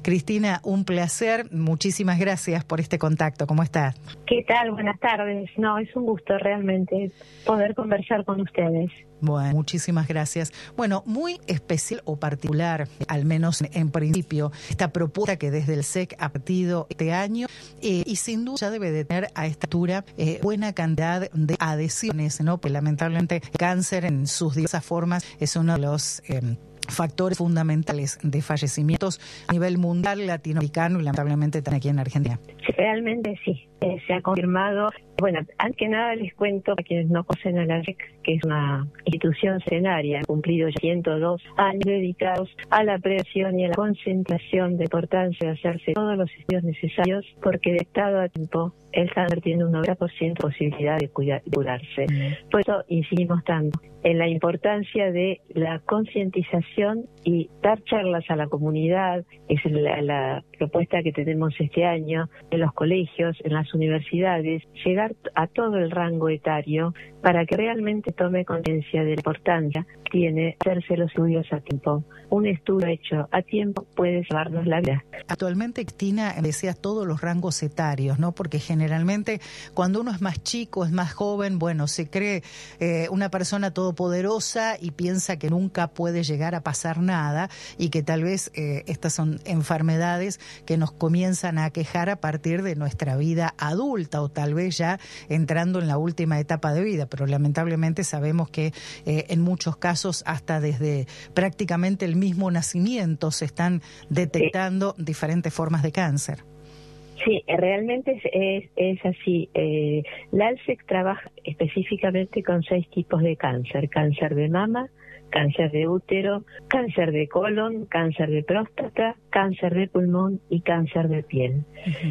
Cristina, un placer. Muchísimas gracias por este contacto. ¿Cómo estás? ¿Qué tal? Buenas tardes. No, es un gusto realmente poder conversar con ustedes. Bueno, muchísimas gracias. Bueno, muy especial o particular, al menos en principio, esta propuesta que desde el SEC ha partido este año y sin duda ya debe de tener a esta altura buena cantidad de adhesiones, ¿no? Pues lamentablemente el cáncer en sus diversas formas es uno de los factores fundamentales de fallecimientos a nivel mundial, latinoamericano y lamentablemente también aquí en Argentina. Sí, realmente sí, se ha confirmado. Bueno, antes que nada les cuento a quienes no conocen a la SEC, que es una institución centenaria, ha cumplido ya 102 años dedicados a la prevención y a la concientización de la importancia de hacerse todos los estudios necesarios, porque detectado a tiempo el cáncer tiene un 90% de posibilidad de curarse. Por eso insistimos tanto en la importancia de la concientización y dar charlas a la comunidad. Es la propuesta que tenemos este año en los colegios, en las universidades, llegar a todo el rango etario para que realmente tome conciencia de la importancia que tiene hacerse los estudios a tiempo. Un estudio hecho a tiempo puede salvarnos la vida. Actualmente, Cristina, decías todos los rangos etarios, ¿no? Porque generalmente cuando uno es más chico, es más joven, bueno, se cree una persona todopoderosa y piensa que nunca puede llegar a pasar nada y que tal vez estas son enfermedades que nos comienzan a aquejar a partir de nuestra vida adulta o tal vez ya entrando en la última etapa de vida, pero lamentablemente sabemos que en muchos casos hasta desde prácticamente el mismo nacimiento se están detectando diferentes formas de cáncer. Sí, realmente es así. La ALSEC trabaja específicamente con 6 tipos de cáncer: cáncer de mama, cáncer de útero, cáncer de colon, cáncer de próstata, cáncer de pulmón y cáncer de piel.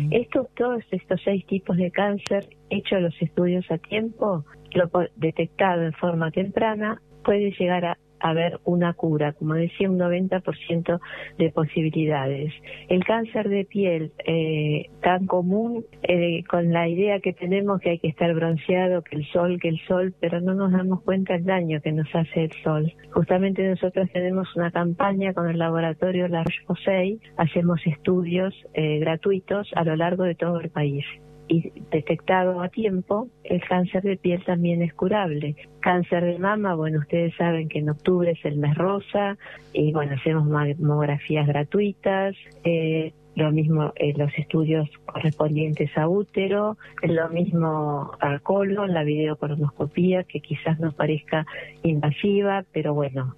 Todos estos 6 tipos de cáncer, hechos los estudios a tiempo, detectado en forma temprana, puede llegar a haber una cura, como decía, un 90% de posibilidades. El cáncer de piel, tan común, con la idea que tenemos que hay que estar bronceado, que el sol, pero no nos damos cuenta del daño que nos hace el sol. Justamente nosotros tenemos una campaña con el laboratorio La Roche-Posay, hacemos estudios gratuitos a lo largo de todo el país. Y detectado a tiempo, el cáncer de piel también es curable. Cáncer de mama, bueno, ustedes saben que en octubre es el mes rosa, y bueno, hacemos mamografías gratuitas, lo mismo los estudios correspondientes a útero, lo mismo a colon, la videocolonoscopía, que quizás no parezca invasiva, pero bueno,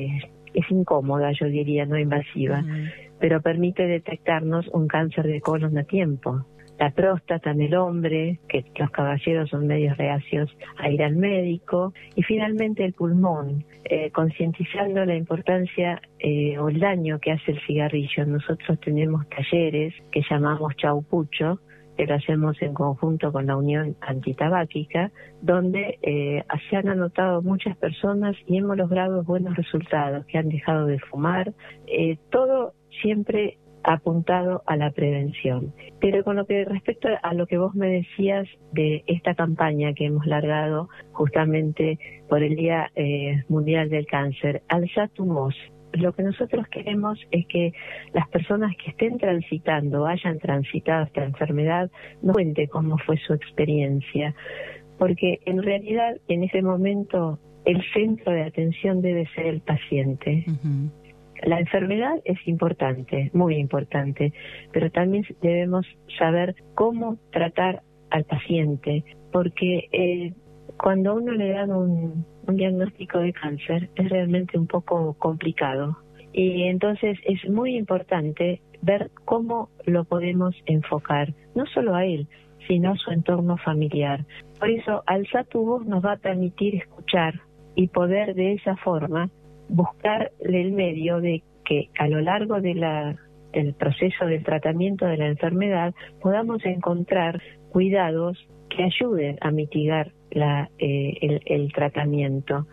es incómoda, yo diría, no invasiva, pero permite detectarnos un cáncer de colon a tiempo. La próstata en el hombre, que los caballeros son medios reacios a ir al médico, y finalmente el pulmón, concientizando la importancia o el daño que hace el cigarrillo. Nosotros tenemos talleres que llamamos Chau Pucho, que lo hacemos en conjunto con la Unión Antitabáquica, donde se han anotado muchas personas y hemos logrado buenos resultados, que han dejado de fumar, todo siempre apuntado a la prevención. Pero con lo que respecto a lo que vos me decías de esta campaña que hemos largado justamente por el Día Mundial del Cáncer, Alza tu voz. Lo que nosotros queremos es que las personas que estén transitando, hayan transitado esta enfermedad, nos cuente cómo fue su experiencia, porque en realidad en ese momento el centro de atención debe ser el paciente. La enfermedad es importante, muy importante, pero también debemos saber cómo tratar al paciente, porque cuando a uno le dan un diagnóstico de cáncer es realmente un poco complicado. Y entonces es muy importante ver cómo lo podemos enfocar, no solo a él, sino a su entorno familiar. Por eso, Alza tu voz nos va a permitir escuchar y poder de esa forma buscar el medio de que a lo largo de del proceso del tratamiento de la enfermedad podamos encontrar cuidados que ayuden a mitigar el tratamiento.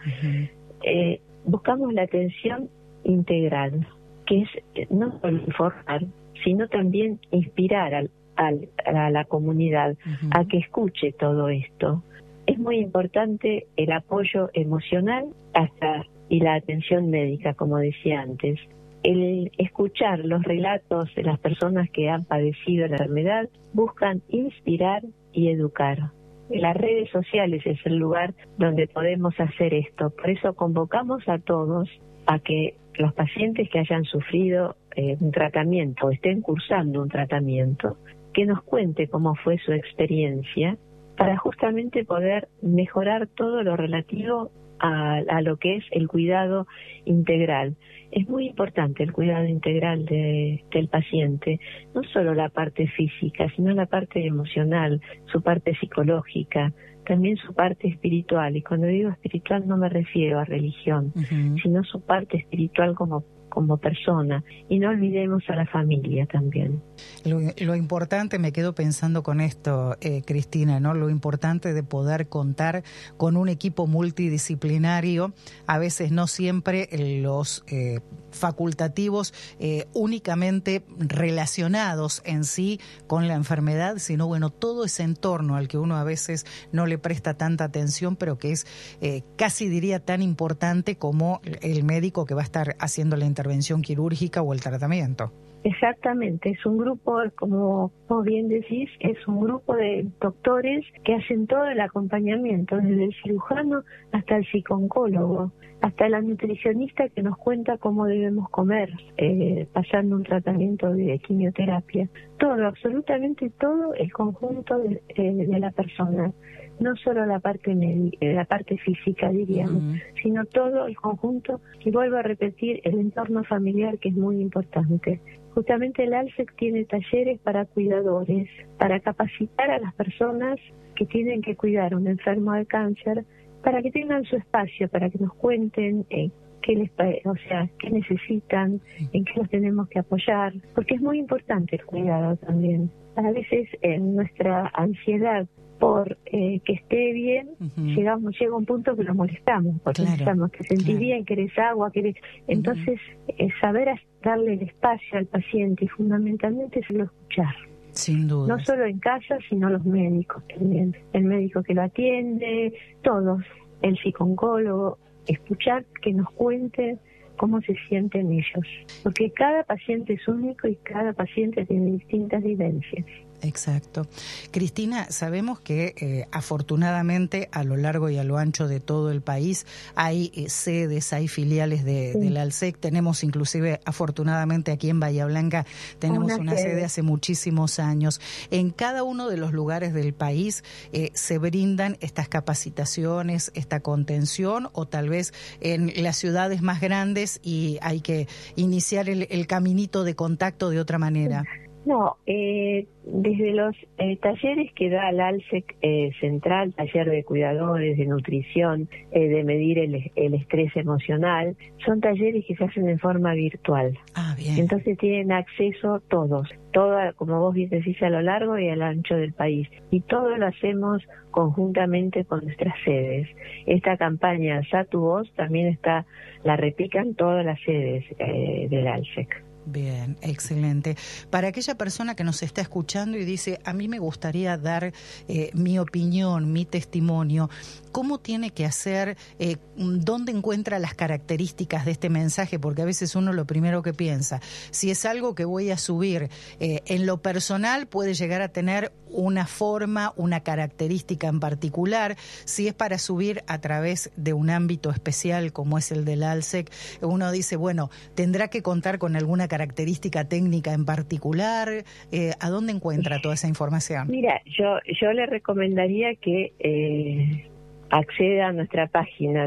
Buscamos la atención integral, que es no solo informar, sino también inspirar a la comunidad a que escuche todo esto. Es muy importante el apoyo emocional y la atención médica, como decía antes. el escuchar los relatos de las personas que han padecido la enfermedad buscan inspirar y educar. Las redes sociales es el lugar donde podemos hacer esto. Por eso convocamos a todos a que los pacientes que hayan sufrido un tratamiento o estén cursando un tratamiento, que nos cuente cómo fue su experiencia para justamente poder mejorar todo lo relativo a lo que es el cuidado integral. Es muy importante el cuidado integral del paciente, no solo la parte física, sino la parte emocional, su parte psicológica, también su parte espiritual. Y cuando digo espiritual no me refiero a religión, sino su parte espiritual como persona. Y no olvidemos a la familia también. Lo importante, me quedo pensando con esto, Cristina, ¿no? Lo importante de poder contar con un equipo multidisciplinario, a veces no siempre los facultativos únicamente relacionados en sí con la enfermedad, sino bueno, todo ese entorno al que uno a veces no le presta tanta atención, pero que es casi diría tan importante como el médico que va a estar haciendo la intervención quirúrgica o el tratamiento. Exactamente, es un grupo, como bien decís, es un grupo de doctores que hacen todo el acompañamiento, desde el cirujano hasta el psicooncólogo, hasta la nutricionista que nos cuenta cómo debemos comer, pasando un tratamiento de quimioterapia. Todo, absolutamente todo el conjunto de la persona. No solo la parte la parte física, diríamos, sino todo el conjunto. Y vuelvo a repetir, el entorno familiar, que es muy importante. Justamente el ALSEC tiene talleres para cuidadores, para capacitar a las personas que tienen que cuidar a un enfermo de cáncer, para que tengan su espacio, para que nos cuenten qué necesitan, en qué los tenemos que apoyar, porque es muy importante el cuidado también. A veces en nuestra ansiedad por que esté bien, llega un punto que lo molestamos, porque necesitamos que sentir bien, querés agua, querés... Entonces, saber darle el espacio al paciente y fundamentalmente solo escuchar. Sin duda. No solo en casa, sino los médicos también. El médico que lo atiende, todos, el psicooncólogo, escuchar que nos cuente cómo se sienten ellos. Porque cada paciente es único y cada paciente tiene distintas vivencias. Exacto. Cristina, sabemos que afortunadamente a lo largo y a lo ancho de todo el país hay sedes, hay filiales del ALSEC. Tenemos inclusive, afortunadamente aquí en Bahía Blanca, tenemos una sede hace muchísimos años. En cada uno de los lugares del país se brindan estas capacitaciones, esta contención, o tal vez en las ciudades más grandes y hay que iniciar el caminito de contacto de otra manera. No, desde los talleres que da el ALSEC Central, taller de cuidadores, de nutrición, de medir el estrés emocional, son talleres que se hacen en forma virtual. Ah, bien. Entonces tienen acceso todos, como vos bien decís, a lo largo y a lo ancho del país. Y todo lo hacemos conjuntamente con nuestras sedes. Esta campaña Alza tu voz también la replican todas las sedes del ALSEC. Bien, excelente. Para aquella persona que nos está escuchando y dice, a mí me gustaría dar mi opinión, mi testimonio, ¿cómo tiene que hacer? ¿Dónde encuentra las características de este mensaje? Porque a veces uno lo primero que piensa, si es algo que voy a subir en lo personal, puede llegar a tener una forma, una característica en particular. Si es para subir a través de un ámbito especial como es el del ALSEC, uno dice, bueno, tendrá que contar con alguna característica técnica en particular. ¿A dónde encuentra toda esa información? Mira, yo le recomendaría que acceda a nuestra página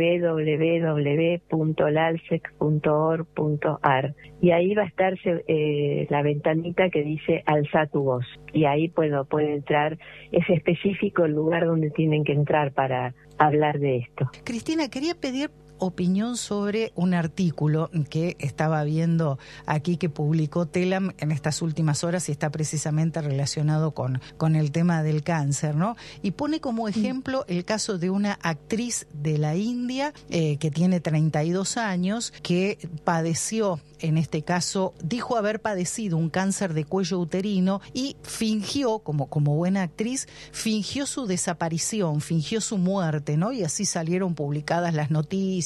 www.lalsec.org.ar y ahí va a estar la ventanita que dice Alza tu voz, y ahí puede entrar, es específico el lugar donde tienen que entrar para hablar de esto. Cristina, quería pedir opinión sobre un artículo que estaba viendo aquí que publicó Telam en estas últimas horas y está precisamente relacionado con el tema del cáncer, ¿no? Y pone como ejemplo el caso de una actriz de la India que tiene 32 años, que padeció, en este caso, dijo haber padecido un cáncer de cuello uterino y fingió, como buena actriz, fingió su desaparición, fingió su muerte, ¿no? Y así salieron publicadas las noticias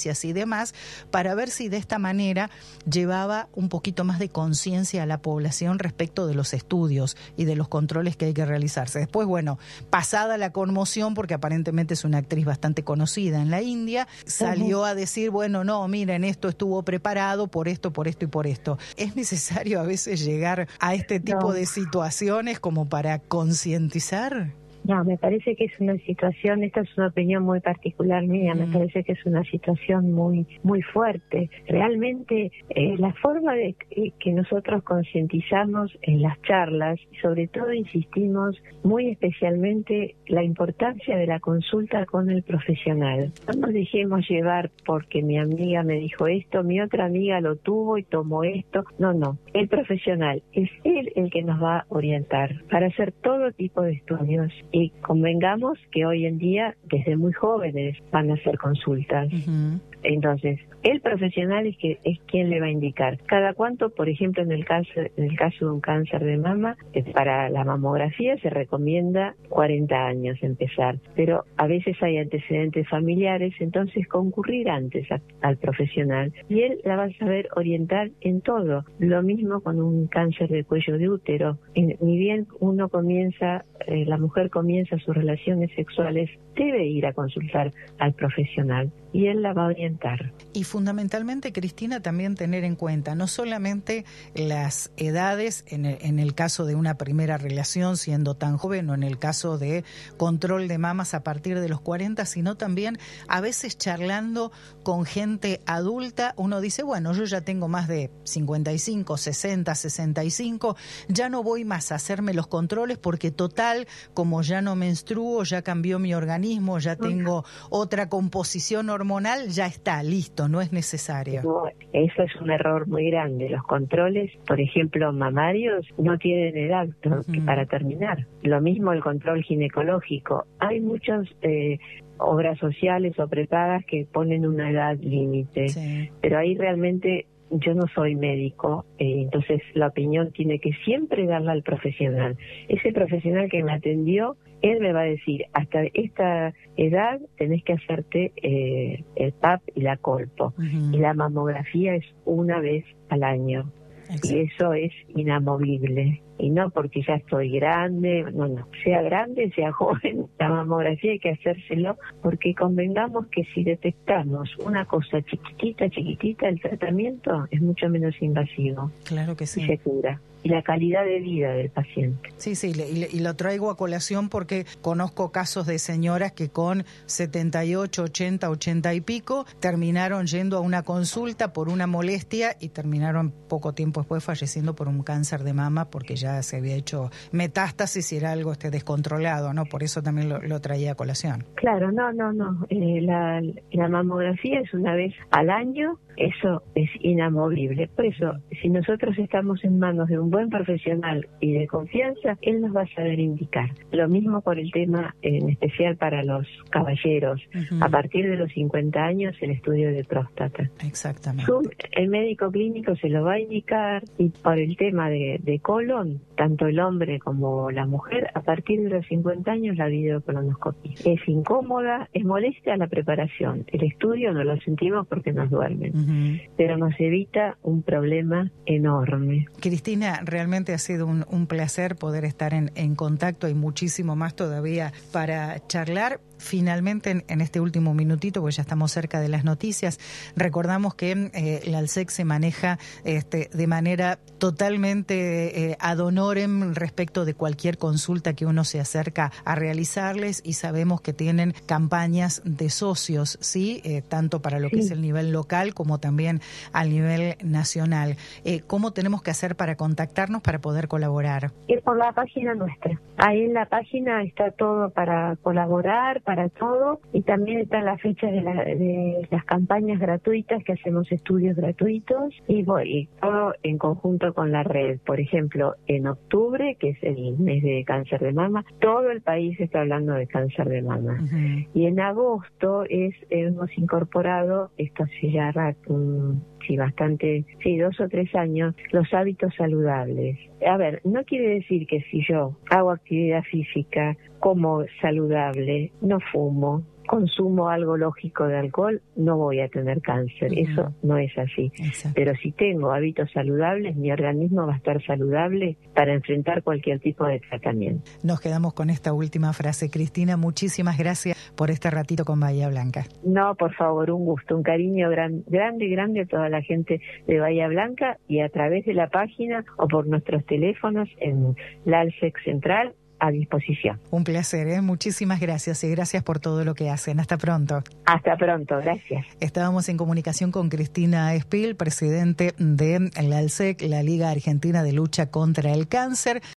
noticias y demás, para ver si de esta manera llevaba un poquito más de conciencia a la población respecto de los estudios y de los controles que hay que realizarse. Después, bueno, pasada la conmoción, porque aparentemente es una actriz bastante conocida en la India, salió a decir, bueno, no, miren, esto estuvo preparado por esto y por esto. ¿Es necesario a veces llegar a este tipo de situaciones como para concientizar? No, me parece que es una situación, esta es una opinión muy particular mía, me parece que es una situación muy fuerte. Realmente la forma de que nosotros concientizamos en las charlas, y sobre todo insistimos muy especialmente la importancia de la consulta con el profesional. No nos dejemos llevar porque mi amiga me dijo esto, mi otra amiga lo tuvo y tomó esto. No, el profesional es él el que nos va a orientar para hacer todo tipo de estudios. Y convengamos que hoy en día, desde muy jóvenes, van a hacer consultas. Entonces, el profesional es quien le va a indicar. Cada cuánto, por ejemplo, en el caso de un cáncer de mama, para la mamografía se recomienda 40 años empezar, pero a veces hay antecedentes familiares, entonces concurrir antes al profesional y él la va a saber orientar en todo. Lo mismo con un cáncer de cuello de útero. Ni bien la mujer comienza sus relaciones sexuales, debe ir a consultar al profesional y él la va a orientar. Y fundamentalmente, Cristina, también tener en cuenta no solamente las edades en el caso de una primera relación siendo tan joven o en el caso de control de mamas a partir de los 40, sino también a veces charlando con gente adulta, uno dice, bueno, yo ya tengo más de 55, 60, 65, ya no voy más a hacerme los controles porque total, como ya no menstruo, ya cambió mi organismo, ya tengo otra composición hormonal, ya está, listo, no es necesario. No, eso es un error muy grande. Los controles, por ejemplo, mamarios, no tienen edad para terminar. Lo mismo el control ginecológico. Hay muchas obras sociales o prepagas que ponen una edad límite, pero ahí realmente yo no soy médico, entonces la opinión tiene que siempre darla al profesional. Ese profesional que me atendió, él me va a decir, hasta esta edad tenés que hacerte el PAP y la colpo. Y la mamografía es una vez al año. Exacto. Y eso es inamovible. Y no porque ya estoy grande, no, sea grande, sea joven, la mamografía hay que hacérselo, porque convengamos que si detectamos una cosa chiquitita, el tratamiento es mucho menos invasivo. Claro que sí. Y se cura. Y la calidad de vida del paciente. Sí, y lo traigo a colación porque conozco casos de señoras que con 78, 80 y pico terminaron yendo a una consulta por una molestia y terminaron poco tiempo después falleciendo por un cáncer de mama porque ya se había hecho metástasis y era algo descontrolado, ¿no? Por eso también lo traía a colación. Claro, no. La mamografía es una vez al año, eso es inamovible. Por eso, si nosotros estamos en manos de un buen profesional y de confianza, él nos va a saber indicar. Lo mismo por el tema, en especial para los caballeros. A partir de los 50 años, el estudio de próstata. Exactamente. El médico clínico se lo va a indicar, y por el tema de colon, tanto el hombre como la mujer, a partir de los 50 años, la videocolonoscopia. Es incómoda, es molesta la preparación. El estudio no lo sentimos porque nos duermen, pero nos evita un problema enorme. Cristina, realmente ha sido un placer poder estar en contacto. Hay muchísimo más todavía para charlar. Finalmente, en este último minutito, porque ya estamos cerca de las noticias, recordamos que la ALSEC se maneja de manera totalmente ad honorem respecto de cualquier consulta que uno se acerca a realizarles, y sabemos que tienen campañas de socios, ¿sí? Tanto para lo que es el nivel local como también al nivel nacional. ¿Cómo tenemos que hacer para contactarnos para poder colaborar? Es por la página nuestra. Ahí en la página está todo para colaborar, para todo, y también están las fechas de las campañas gratuitas, que hacemos estudios gratuitos, y todo en conjunto con la red. Por ejemplo, en octubre, que es el mes de cáncer de mama, todo el país está hablando de cáncer de mama. Y en agosto hemos incorporado, esto hace ya bastante, 2 o 3 años, los hábitos saludables. A ver, no quiere decir que si yo hago actividad física, como saludable, no fumo, consumo algo lógico de alcohol, no voy a tener cáncer. Eso no es así. Exacto. Pero si tengo hábitos saludables, mi organismo va a estar saludable para enfrentar cualquier tipo de tratamiento. Nos quedamos con esta última frase. Cristina, muchísimas gracias por este ratito con Bahía Blanca. No, por favor, un gusto, un cariño grande a toda la gente de Bahía Blanca, y a través de la página o por nuestros teléfonos en la ALSEC Central, a disposición. Un placer, muchísimas gracias, y gracias por todo lo que hacen. Hasta pronto. Hasta pronto, gracias. Estábamos en comunicación con Cristina Espil, presidente de la ALSEC, la Liga Argentina de Lucha contra el Cáncer.